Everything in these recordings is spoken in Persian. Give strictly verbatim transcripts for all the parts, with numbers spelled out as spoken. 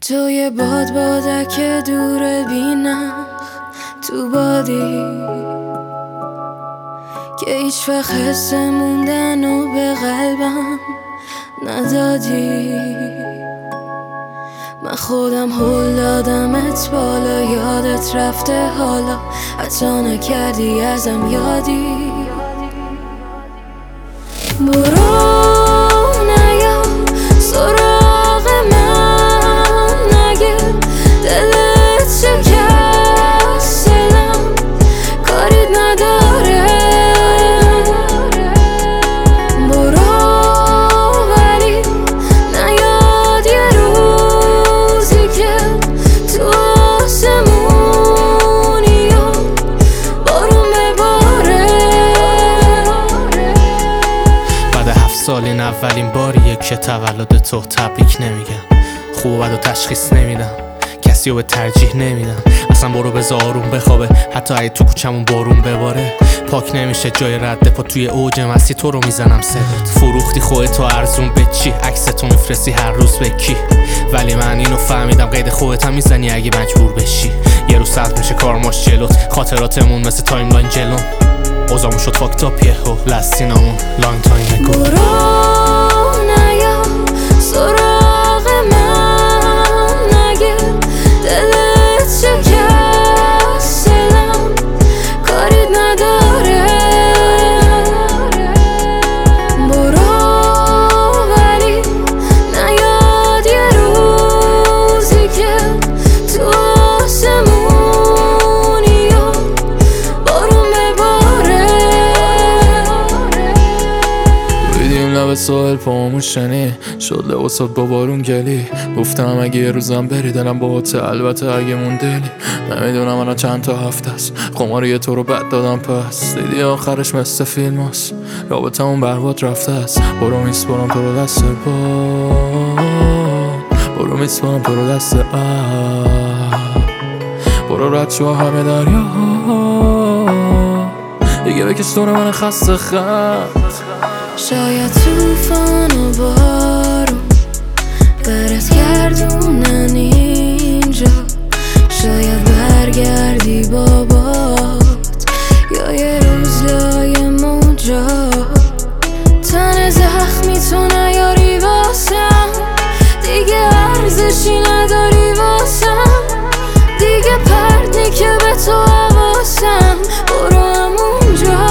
توی باد بادک دور بینم تو بادی که هیچ وقت حس موندن و به قلبم ندادی. من خودم هل دادمت بالا، یادت رفته حالا، حتی نکردی ازم یادی. برو نیا سراغ من، نگه دلت شکست، دلم کاریت نداره. برو ولی نیاد یه روزی که تو آسمونی و بارون بباره. بعد هفت سال این اولین باریه که تولد تو تبریک نمیگم. خوب و بد و تشخیص نمیدم، کسی رو به ترجیح نمیدم. اصلا برو بذار آروم بخوابه، حتی اگه تو کوچمون بارون بباره. پاک نمیشه جای رد پا توی اوج مسیر، تو رو میزنم صدات. فروختی خودتو ارزون به چی؟ عکستو میفرستی هر روز به کی؟ ولی من اینو فهمیدم قید خودت هم میزنی اگه مجبور بشی. یه روز سخت میشه کارماش جلوت، خاطراتمون مثل تایملاین جلون. اوضاعمون شد فاکتاپ یهو، لستینامون لانگ تایم اگو. برو نیا سراغ من، نگه دلت شکست، دلم کاریت نداره. برو ولی نیاد یه روزی که تو آسمونی و بارون بباره. بیدیم لب ساحل پامون شنی شد لباسات با بارون گلی. گفتم اگه یه روزم بری دلم باهاته، البته اگه موندلی. نمیدونم الان چند تا هفته است، خمار یه تو رو بد دادم پس. دیدی آخرش مثل فیلم هست، رابطمون برباد رفته است. برو میسپارم تو رو دست با، برو میسپارم تو رو دست آه. برو رد شو همه دریا دیگه، بکش دور من خسته خط. شاید توفان و بارون برت گردونن اینجا، شاید برگردی بابات یا یه روز لای موجا. تن زخمی تو نیاری واسم، دیگه ارزشی نداری واسم، دیگه پرنی که به تو حواسم. برو همونجا،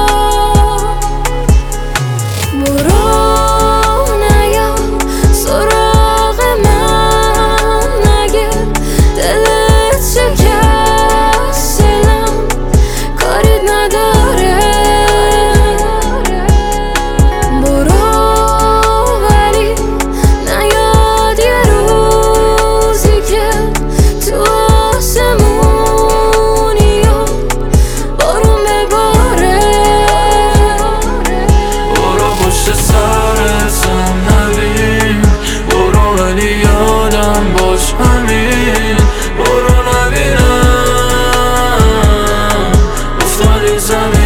برو نیا سراغ من، نگه دلت شکست، دلم کاریت نداره. برو ولی نیاد یه روزی که تو آسمونی و بارون بباره. برو پشت سرتم نبین، برو ولی یادم باش همین. برو نبینم افتادی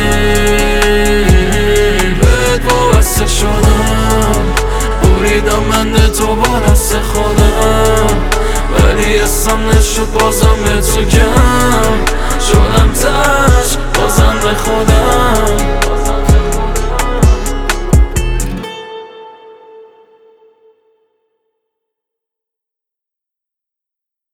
زمین، بهت وابسته شدم، بریدم بند تو با دست خودم. ولی اسم نشد بازم به تو گم، شدم تش بازم به خودم.